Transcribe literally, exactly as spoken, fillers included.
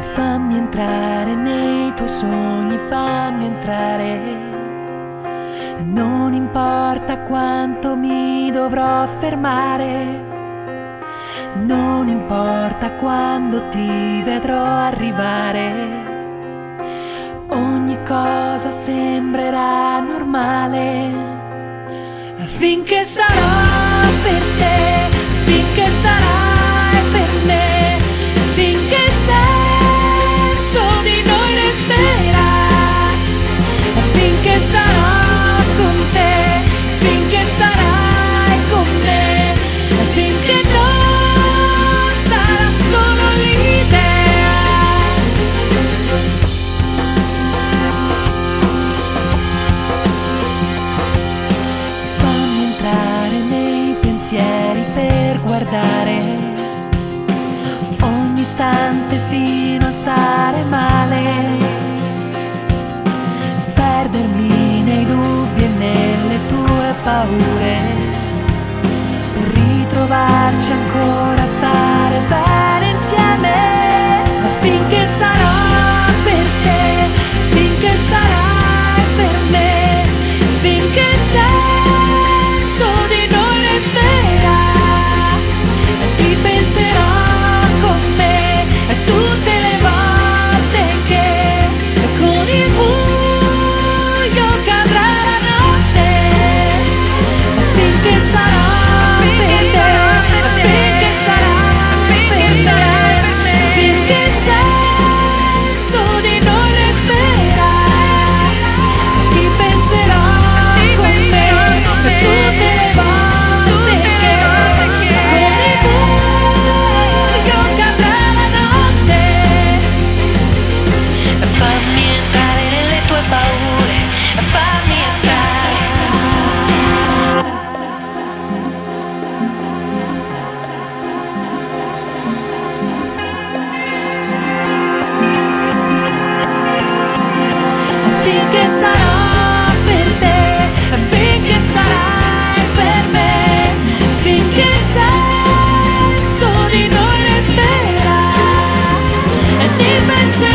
Fammi entrare nei tuoi sogni, fammi entrare. Non importa quanto mi dovrò fermare, non importa quando ti vedrò arrivare. Ogni cosa sembrerà normale finché sarò per te, finché sarai per me, finché il senso di noi resterà, finché sarò con te, finché sarai con me, finché non sarà solo l'idea. Fammi entrare nei pensieri per guardare ogni istante fino a stare male, perdermi nei dubbi e nelle tue paure, per ritrovarci ancora a stare bene insieme. Ma finché sarò per te, finché sarai per me, finché il senso di noi resterà, ti penserò con me tutte le volte che con il buio cadrà la notte. Finché sarò per te, finché sarai per me, finché il senso di noi resterà, ti penserò con me tutte le volte che con il buio cadrà la notte. Fammi entrare nelle tue paure, fammi entrare. Finché sarò per te, finché sarai per me, finché il senso di noi resterà, e ti penserò